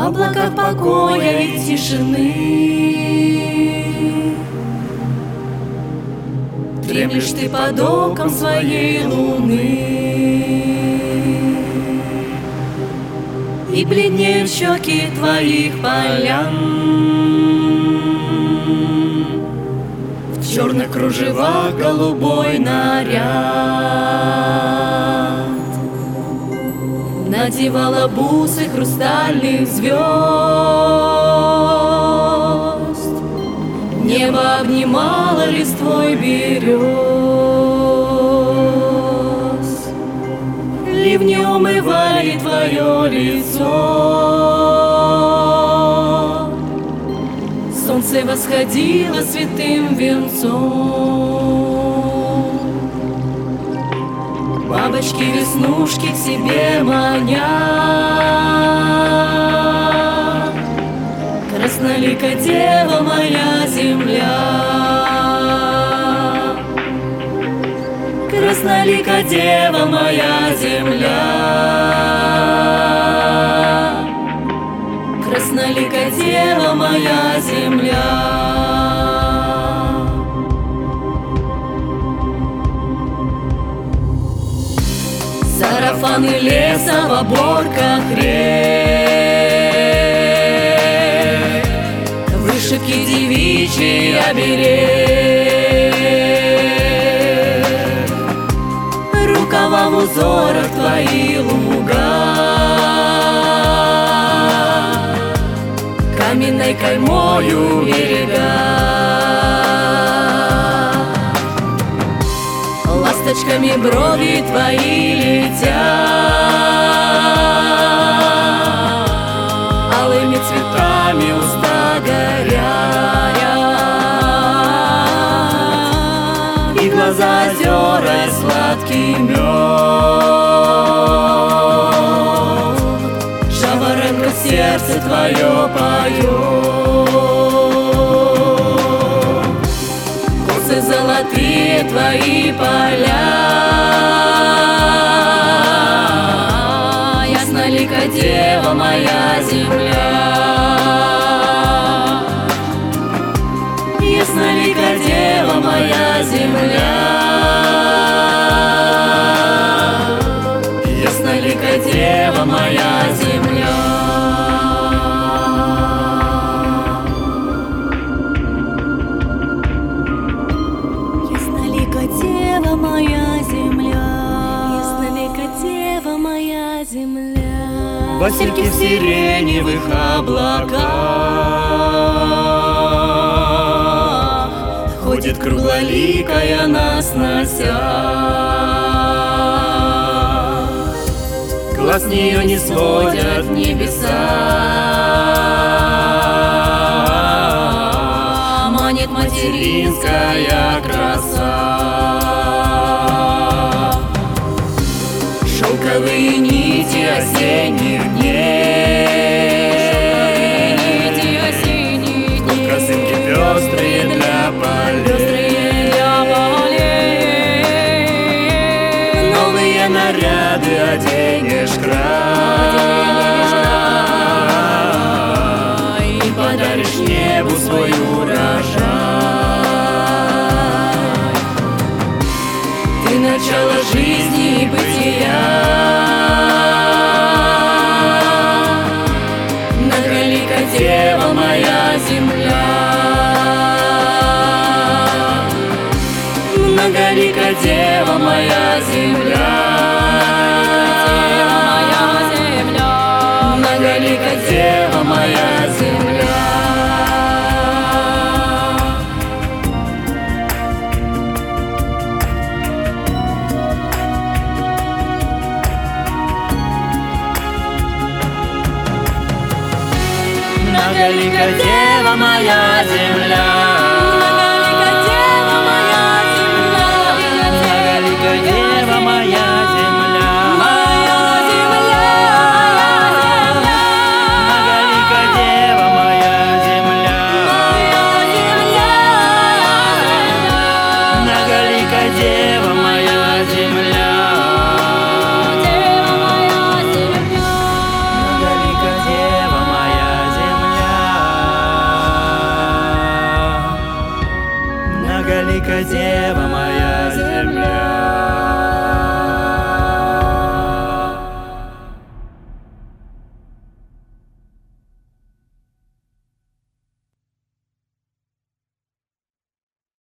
облаках покоя и тишины. Дремлешь ты под оком своей луны, и бледнеют щеки твоих полян. В черных кружевах голубой наряд надевала бусы хрустальных звезд. Небо обнимало листвой берез, ливни умывали твое лицо. Солнце восходило святым венцом, бабочки-веснушки к себе маня. Краснолика дева моя земля, краснолика дева моя земля, краснолика дева моя земля. Сарафаны леса в оборках рек, вышивки девичий оберег, рукава в узорах твои луга, каменной каймою берега. Ласточками брови твои летят, алыми цветами уста горят, и глаза озера сладкий мед. Жаворонка в сердце твое поет, косы золотые твои поля. Яснолика дева моя земля, яснолика дева моя земля, яснолика дева моя земля. Яснолика дева моя земля, яснолика дева моя земля. Васильки в сиреневых облаках ходит круглоликая на сносях. Глаз с нее не сводят небеса, манит материнская краса. Шелковые нити осенних дней, косынки пестрые для полей, новые наряды оденешь край, и подаришь небу свой урожай. Ты начало жизни и бытия, многолика дева моя земля, многолика дева моя земля, многолика дева моя земля. Многолика дева моя земля, многолика дева моя земля, многолика дева моя земля, моя земля, многолика дева моя земля, моя земля, многолика дева моя земля, дева моя земля, многолика дева моя. дева моя.